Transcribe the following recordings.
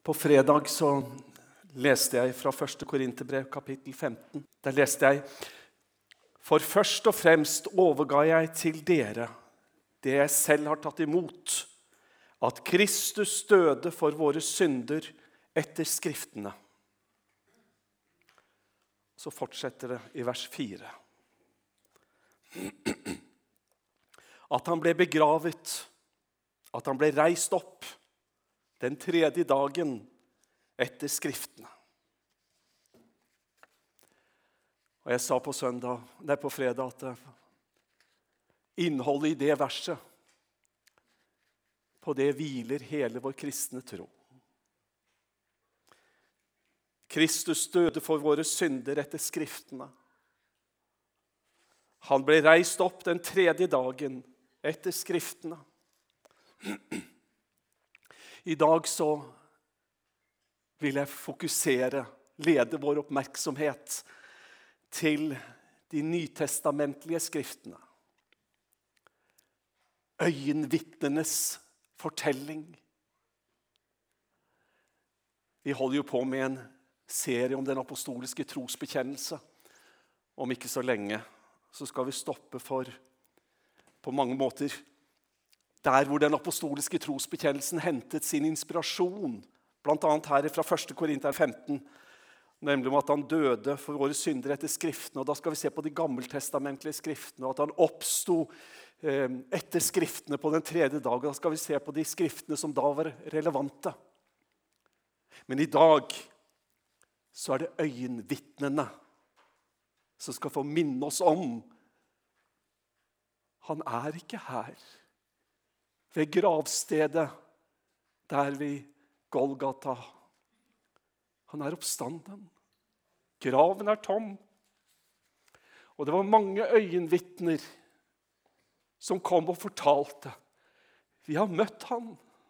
På fredag så leste jeg fra 1. Korinterbrev kapittel 15. Der leste jeg: For først og fremst overga jeg til dere det jeg selv har tatt imot, at Kristus døde for våre synder etter Skriftene. Så fortsetter det i vers 4. At han ble begravet, at han ble reist opp den tredje dagen etter Skriftene. Og jeg sa på fredag at innholdet i det verset, på det hviler hele vår kristne tro. Kristus døde for våre synder etter Skriftene. Han ble reist opp den tredje dagen etter Skriftene. I dag så vil jeg lede vår oppmerksomhet til de nytestamentlige skriftene. Øyenvitnenes fortelling. Vi holder jo på med en serie om den apostoliske trosbekjennelse. Om ikke så lenge så skal vi stoppe for, på mange måter, der hvor den apostoliske trosbekjennelsen hentet sin inspirasjon, blant annet her fra 1. Korinter 15, nemlig om at han døde for våre synder etter Skriftene, og da skal vi se på de gammeltestamentlige skriftene, og at han oppstod etter Skriftene på den tredje dagen, og da skal vi se på de skriftene som da var relevante. Men i dag så er det øyenvitnene som skal få minne oss om han er ikke her ved gravstedet der ved Golgata. Han er oppstanden. Graven er tom. Og det var mange øyenvitner som kom og fortalte: vi har møtt han.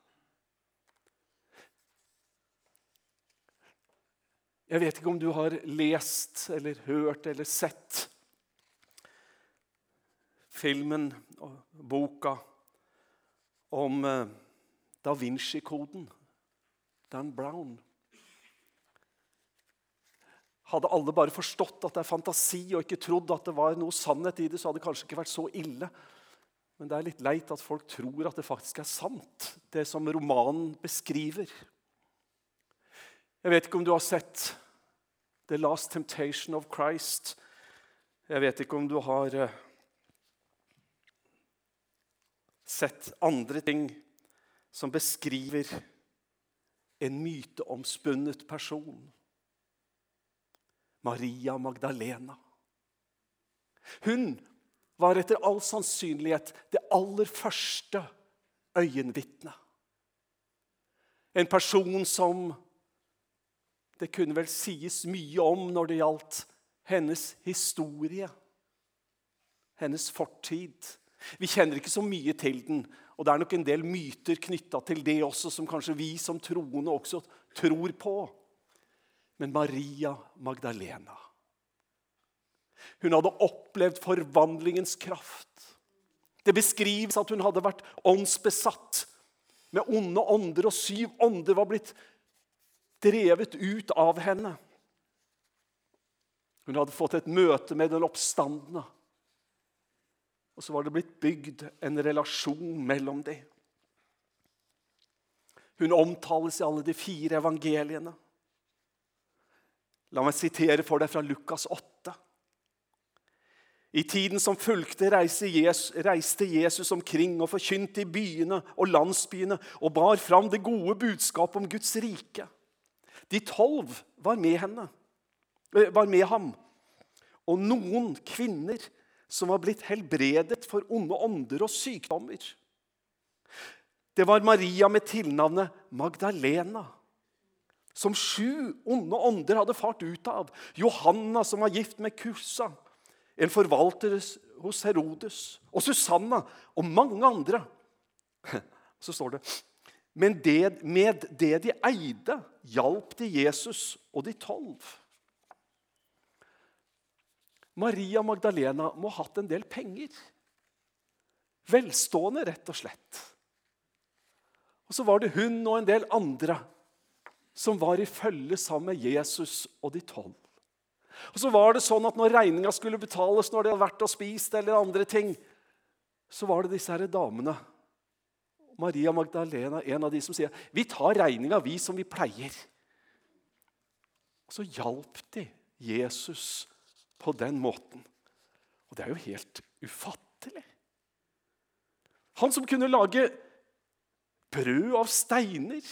Jeg vet ikke om du har lest eller hørt eller sett filmen og boka om Da Vinci-koden, Dan Brown. Hadde alle bare forstått at det er fantasi og ikke trodd at det var noe sannhet i det, så hadde det kanskje ikke vært så ille. Men det er litt leit at folk tror at det faktisk er sant, det som romanen beskriver. Jeg vet ikke om du har sett The Last Temptation of Christ. Jeg vet ikke om du har sett andre ting som beskriver en myteomspunnet person. Maria Magdalena. Hun var etter all sannsynlighet det aller første øyenvitne. En person som det kunne vel sies mye om når det gjaldt hennes historie, hennes fortid. Vi kjenner ikke så mye til den, og det er nok en del myter knyttet til det også, som kanskje vi som troende også tror på. Men Maria Magdalena, hun hadde opplevd forvandlingens kraft. Det beskrives at hun hadde vært åndsbesatt med onde ånder, og 7 ånder var blitt drevet ut av henne. Hun hadde fått et møte med den oppstandende, og så var det blitt bygd en relasjon mellom dem. Hun omtales i alle de 4 evangeliene. La meg sitere for deg fra Lukas 8. I tiden som fulgte reiste Jesus omkring og forkynte i byene og landsbyene og bar fram det gode budskap om Guds rike. De 12 var med ham, og noen kvinner som var blitt helbredet for onde ånder og sykdommer. Det var Maria med tilnavnet Magdalena, som 7 onde ånder hadde fart ut av. Johanna, som var gift med Kusa, en forvalter hos Herodes, og Susanna, og mange andre. Så står det: men med det de eide, hjalp de Jesus og de 12. Maria Magdalena må ha hatt en del penger. Velstående, rett og slett. Og så var det hun og en del andre som var i følge sammen med Jesus og de 12. Og så var det sånn at når regninga skulle betales, når de hadde vært og spist eller andre ting, så var det disse her damene. Maria Magdalena, en av de som sier, vi tar regninga vi som vi pleier. Og så hjalp de Jesus på den måten. Og det er jo helt ufattelig. Han som kunne lage brød av steiner,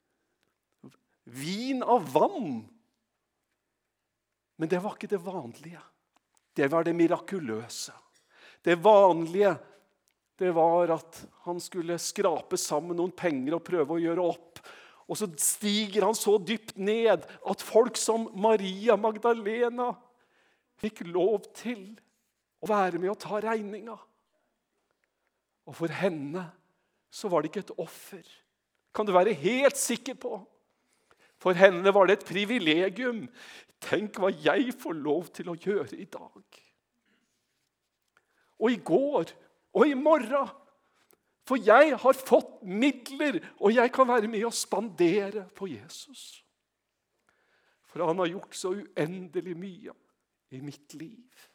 vin av vann. Men det var ikke det vanlige. Det var det mirakuløse. Det vanlige, det var at han skulle skrape sammen noen penger og prøve å gjøre opp. Og så stiger han så dypt ned at folk som Maria Magdalena fikk lov til å være med å ta regninga. Og for henne så var det ikke et offer. Kan du være helt sikker på. For henne var det et privilegium. Tenk hva jeg får lov til å gjøre i dag. Og i går, og i morgen. For jeg har fått midler, og jeg kan være med og spandere på Jesus. For han har gjort så uendelig mye i mitt liv.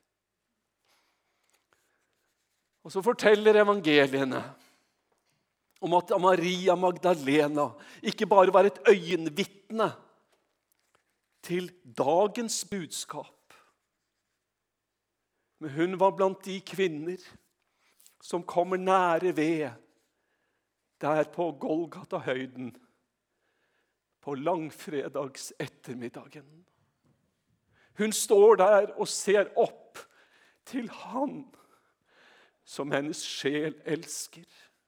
Og så forteller evangeliene om at Maria Magdalena ikke bare var et øyenvitne til dagens budskap, men hun var blant de kvinner som kommer nære ved der på Golgata-høyden på langfredags ettermiddagen. Hun står der og ser opp til han som hennes sjel elsker.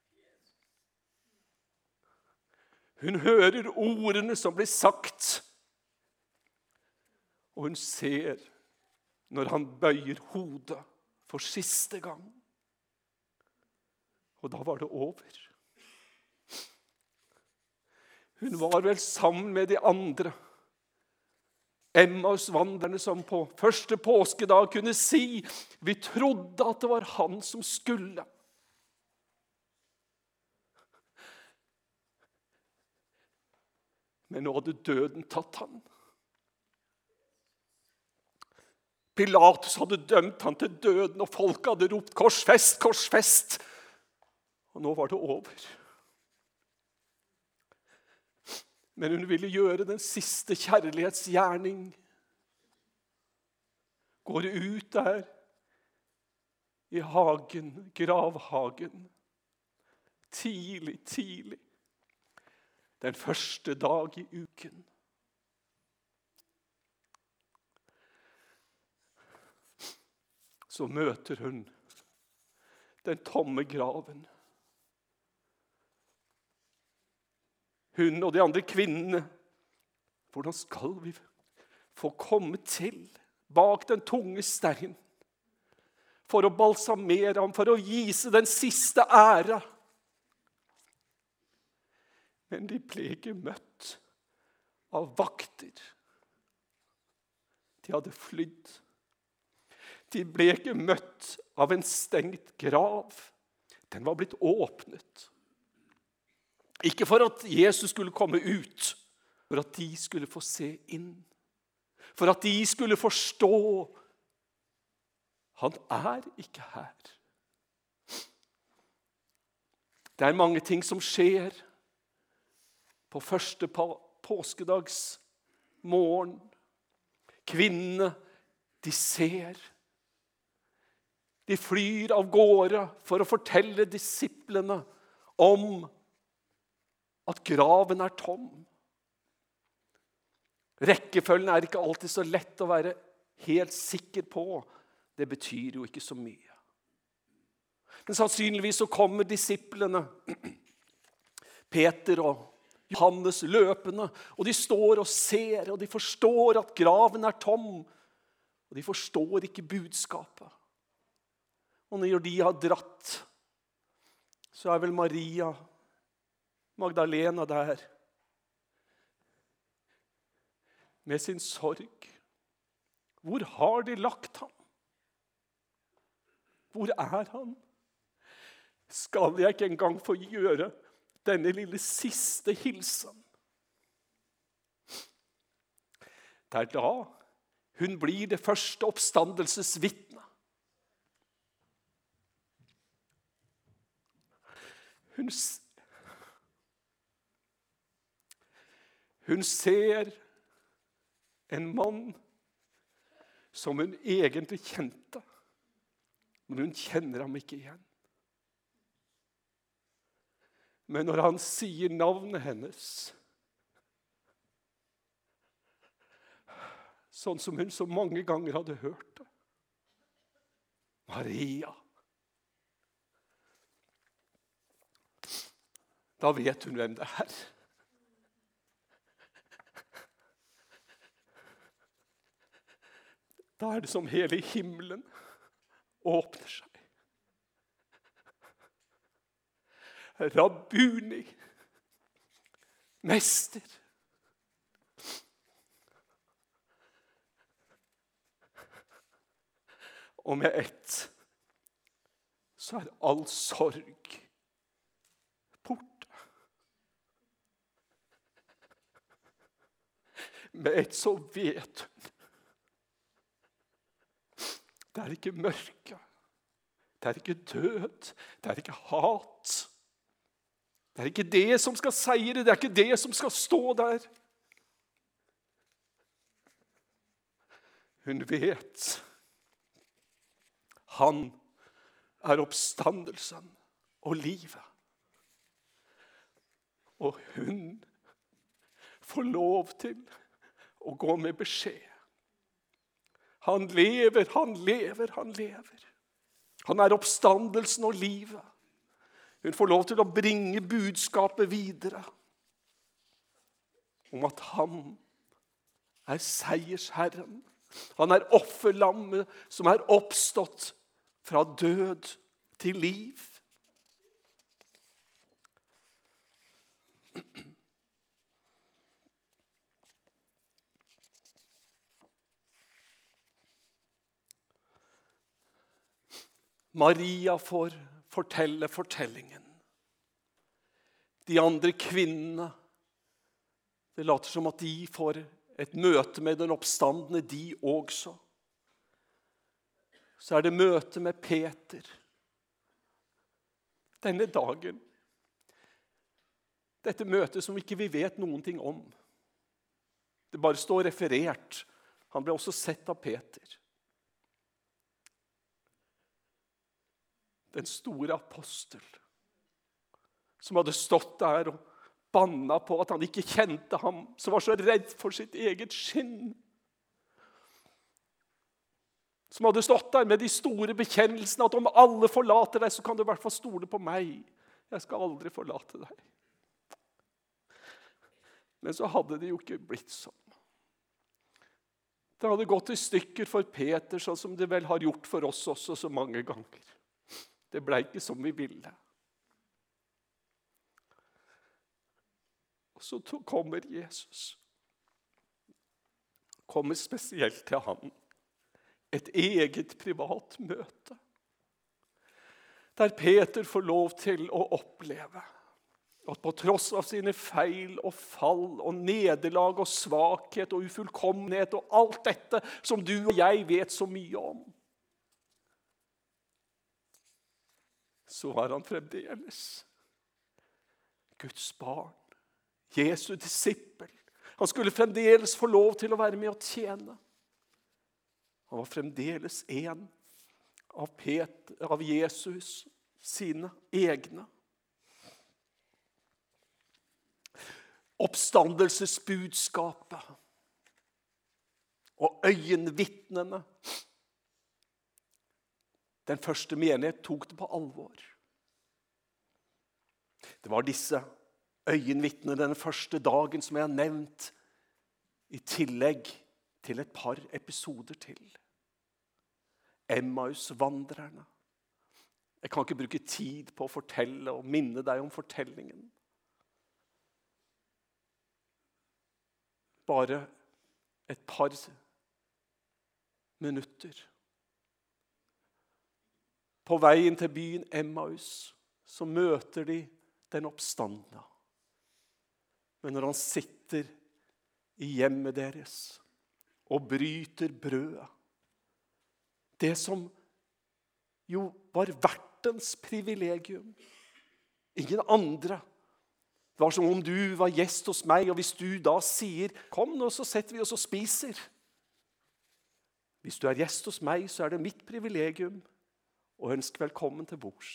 Hun hører ordene som blir sagt, og hun ser når han bøyer hodet for siste gang. Og da var det over. Hun var vel sammen med de andre Emmaus-vandrerne som på første påskedag kunne si, vi trodde at det var han som skulle. Men nå hadde døden tatt han. Pilatus hadde dømt han til døden, og folk hadde ropt, korsfest, korsfest. Og nå var det over. Men hun ville gjøre den siste kjærlighetsgjerning. Går ut der i hagen, gravhagen, tidlig. Den første dag i uken. Så møter hun den tomme graven. Hun og de andre kvinnene, hvordan skal vi få komme til bak den tunge steinen for å balsamere ham, for å vise den siste ære? Men de ble ikke møtt av vakter. De hadde flydd. De ble ikke møtt av en stengt grav. Den var blitt åpnet. Ikke for at Jesus skulle komme ut, for at de skulle få se inn. For at de skulle forstå, han er ikke her. Det er mange ting som skjer på første påskedags morgen. Kvinnene, de ser. De flyr av gårde for å fortelle disiplene om at graven er tom. Rekkefølgen er ikke alltid så lett å være helt sikker på. Det betyr jo ikke så mye. Men sannsynligvis så kommer disiplene, Peter og Johannes løpende, og de står og ser, og de forstår at graven er tom, og de forstår ikke budskapet. Og når de har dratt, så er vel Maria Magdalena der, med sin sorg. Hvor har de lagt ham? Hvor er han? Skal jeg ikke engang få gjøre denne lille siste hilsen? Det er da hun blir det første oppstandelsesvitne. Hun ser en mann som hun egentlig kjente, men hun kjenner ham ikke igjen. Men når han sier navnet hennes, sånn som hun så mange ganger hadde hørt det, Maria, da vet hun hvem det er. Da er det som hele himmelen åpner seg. Rabbuni, mester. Og med ett så er all sorg borte. Med ett så vet hun. Det er ikke mørke, det er ikke død, det er ikke hat. Det er ikke det som skal seire, det er ikke det som skal stå der. Hun vet, han er oppstandelsen og livet. Og hun får lov til å gå med beskjed. Han lever, han lever, han lever. Han er oppstandelsen og livet. Hun får lov til å bringe budskapet videre om at han er seiersherren. Han er offerlammet som er oppstått fra død til liv. Maria får fortelle fortellingen. De andre kvinnene, det later som at de får et møte med den oppstandende, de også. Så er det møte med Peter. Denne dagen, dette møtet som ikke vi vet noen ting om. Det bare står referert. Han ble også sett av Peter. Den store apostel, som hadde stått der og bannet på at han ikke kjente ham, som var så redd for sitt eget skinn. Som hadde stått der med de store bekjennelsene at om alle forlater deg, så kan du i hvert fall stole på meg. Jeg skal aldri forlate deg. Men så hadde det jo ikke blitt sånn. Det hadde gått i stykker for Peter, sånn som det vel har gjort for oss også så mange ganger. Det ble ikke som vi ville. Og så kommer Jesus. Kommer spesielt til han. Et eget privat møte. Der Peter får lov til å oppleve at på tross av sine feil og fall og nederlag og svakhet og ufullkommenhet og alt dette som du og jeg vet så mye om, så var han fremdeles Guds barn, Jesu disippel. Han skulle fremdeles få lov til å være med og tjene. Han var fremdeles en av Jesus sine egne. Oppstandelsesbudskapet og øyenvitnene. Den første menighet tok det på alvor. Det var disse øyenvitnene den første dagen som jeg har nevnt, i tillegg til et par episoder til. Emmaus-vandrerne. Jeg kan ikke bruke tid på å fortelle og minne deg om fortellingen. Bare et par minutter. På veien til byen Emmaus så møter de den oppstandende. Men når han sitter i hjemmet deres, og bryter brødet. Det som jo var vertens privilegium. Ingen andre. Det var som om du var gjest hos meg, og hvis du da sier, kom nå, så setter vi oss og spiser. Hvis du er gjest hos meg, så er det mitt privilegium å ønske velkommen til bords.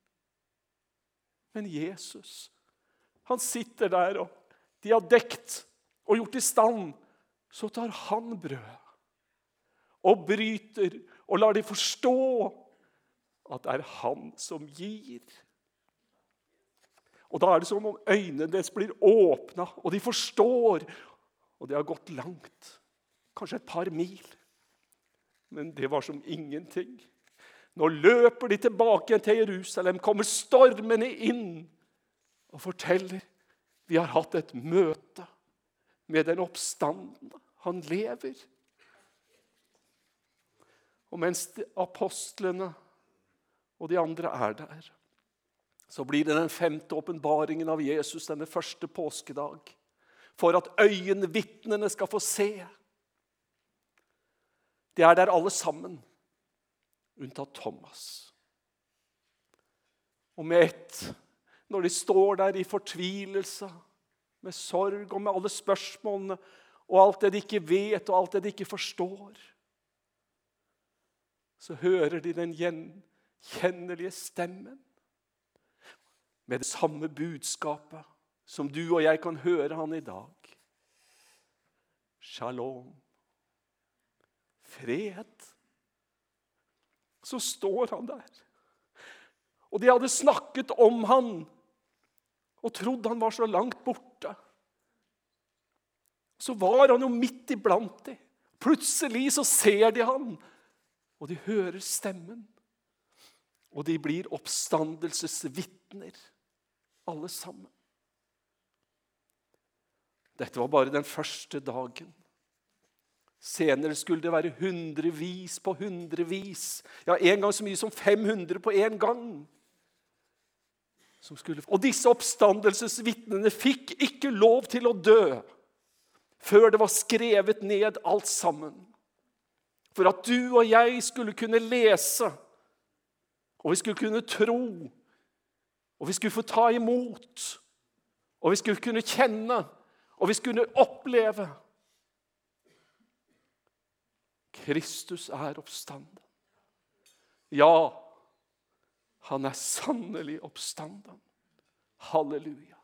Men Jesus, han sitter der, og de har dekt og gjort i stand. Så tar han brød og bryter og lar de forstå at det er han som gir. Og da er det som om øynene deres blir åpnet, og de forstår. Og det har gått langt, kanskje et par mil. Men det var som ingenting. Nå løper de tilbake igjen til Jerusalem, kommer stormende inn og forteller, vi har hatt et møte med den oppstandende. Han lever. Og mens apostlene og de andre er der, så blir det den 5. åpenbaringen av Jesus denne første påskedag, for at øyenvitnene skal få se. Det er der alle sammen, unntatt Thomas. Og med ett, når de står der i fortvilelse, med sorg og med alle spørsmålene, og alt det de ikke vet, og alt det de ikke forstår, så hører de den gjenkjennelige stemmen, med det samme budskapet som du og jeg kan høre han i dag. Shalom. Fred. Så står han der. Og de hadde snakket om han, og trodde han var så langt borte. Så var han jo midt iblant dem. Plutselig så ser de han, og de hører stemmen. Og de blir oppstandelsesvitner, alle sammen. Dette var bare den første dagen. Senere skulle det være hundrevis på hundrevis. Ja, en gang så mye som 500 på en gang. Og disse oppstandelsesvitnene fikk ikke lov til å dø før det var skrevet ned alt sammen. For at du og jeg skulle kunne lese, og vi skulle kunne tro, og vi skulle få ta imot, og vi skulle kunne kjenne, og vi skulle oppleve. Kristus er oppstanden. Ja, han er sannelig oppstanden. Halleluja.